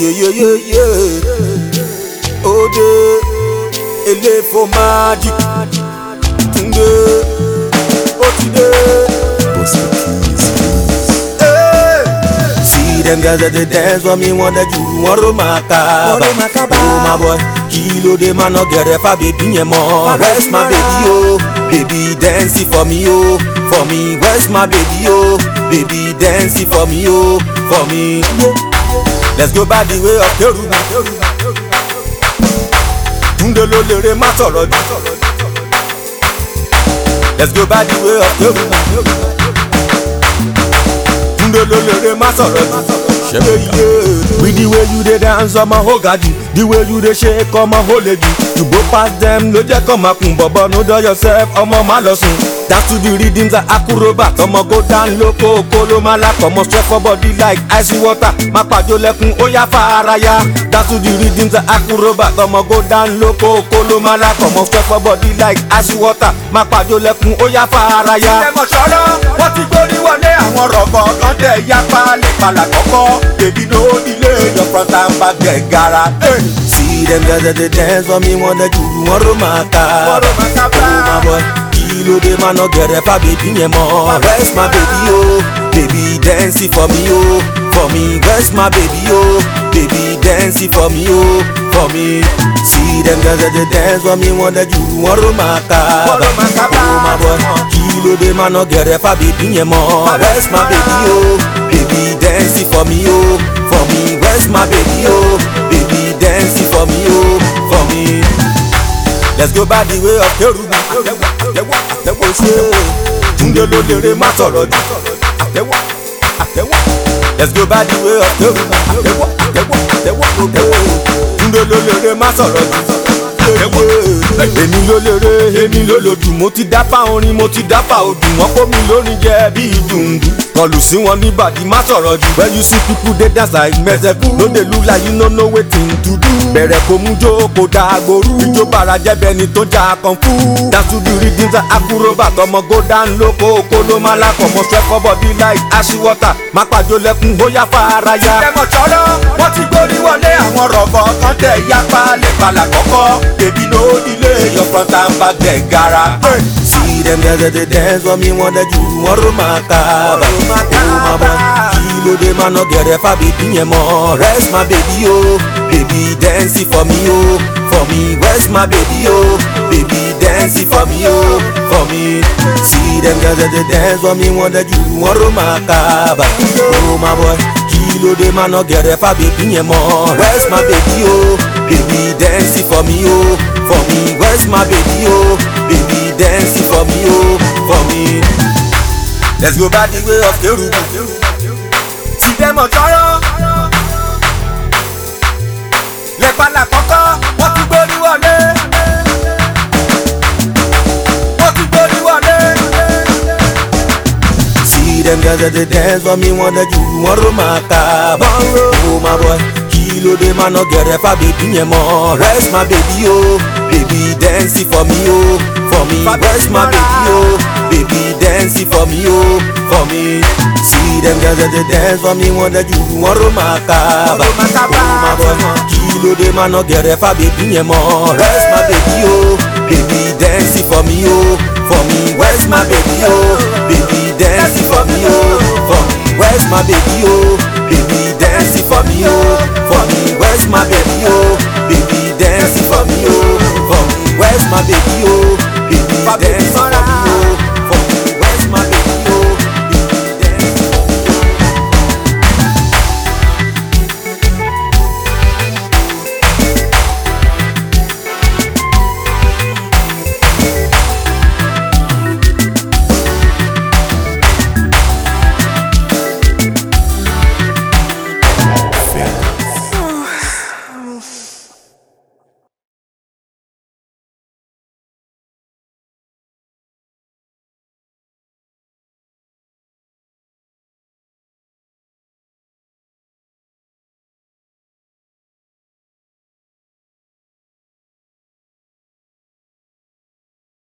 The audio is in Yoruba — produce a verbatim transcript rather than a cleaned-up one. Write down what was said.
yeah, yeah, yeah, yeah. Ode, Elefo Magic, Tunde, Otide. See them girls that they dance for me, want that you want to makaba. Oh my boy, kilo de man no get if I baby more. Where's my baby oh, baby dancing for me oh, for me. Where's my baby oh, baby dancing for me oh, for me. Let's go by the way of Keruba. Tunde lo lere ma sọ̀rọ̀ jù. Let's go by the way of Keruba. Tunde lo lere ma sọ̀rọ̀ jù. With the way you dey dance on my whole garden, the way you dey shake on my whole lady. You go past them, no jẹ́ kọ́ máa kun bọ̀bọ̀, no do yourself, ọmọ má lọ sùn. Dance to the rhythms of acrobat, ọmọ go down low, kó ló máa lápọ̀, ọmọ stretch for body like icy water. Má pàjọ lẹ́kùn, ó yá fàáraya. Dance to the rhythms of acrobat, ọmọ go down low, kó ló máa lápọ̀, ọmọ stretch for body like icy water. Má pàjọ lẹ́kùn, ó yá fàáraya. Ẹ̀mọ̀ sọ̀rọ̀, wọ́n ti gbórí wọlé àwọn rọ̀bọ̀ kan tẹ̀ yapa lè palà kọ́kọ́. Baby no delay, your front and back get gara. See them girls that they dance for me, want that you want to makaba. Oh my boy, kilo de man no get if I baby more. Where's my baby oh, baby dancing for me oh, for me. Where's my baby oh, baby dancing for me oh, for me. See them girls that they dance for me, want that you want to makaba. Oh my boy, kilo de man no get if I baby more. Where's my baby oh, baby dancing for me oh, for me. Where's my baby oh, baby dancing for me oh, for me. Let's go by the way of Keruba. Tunde lo lere ma sọ̀rọ̀ jù. Let's go by the way of Keruba. Tunde lo lere ma sọ̀rọ̀ jù. Èmi ló lere, èmi ló lòdù, mo ti dápá orin, mo ti dápá odù, wọ́n kó mi lórin jẹ bí ìdùndù. Kọlù sí wọn ní bàdí má sọ̀rọ̀ jù. When you see people dey dance like mẹ́sẹ̀kú, no dey look like you no know wetin to do. Bẹ̀rẹ̀ kò mú jó kò dá agboru, ijó bara jẹ́bẹ̀ ni tó já kan fún. Dance to the rhythms of acrobat, ọmọ go down low, kó ló máa lákọ̀, ọmọ stretch for body like icy water. Má pàjọ lẹ́kùn, ó yá fàáraya. Ẹ̀mọ̀ sọ̀rọ̀, wọ́n ti gbórí wọlé àwọn rọ̀bọ̀ kan tẹ̀ yapa lè palà kọ́kọ́. Baby no delay, your front and back get gara. See them girls that they dance for me, want that you want to makaba. Oh my boy, kilo de man no get if I baby more. Where's my baby oh, baby dancing for me oh, for me. Where's my baby oh, baby dancing for me oh, for me. See them girls that they dance for me, want that you want to makaba. Oh my boy, kilo de man no get if I baby more. Where's my baby oh, baby dancing for me oh, for me. Where's my baby oh, baby dancing for me oh, for me. Let's go by the way of Keruba. See them on sọ̀rọ̀. Lẹ́pàlà kọ́kọ́, wọ́n ti gbórí wọlé. Wọ́n ti gbórí wọlé. See them girls that they dance for me, want that you want to makaba. Oh my boy, kilo de man no get if I baby more. Where's my baby oh, baby dancing for me oh, for me. Where's my baby oh, baby dancing for me oh, for me. See them girls that they dance for me, want that you want to makaba. Oh my boy, kilo de man no get if I baby more. Where's my baby oh, baby dancing for me oh, for me. Where's my baby oh, baby dancing for me oh, for me. Where's my baby oh, baby dancing for me oh, for me. Where's my baby oh, baby dancing for me oh, for me. Where's my baby oh, baby dancing for me oh.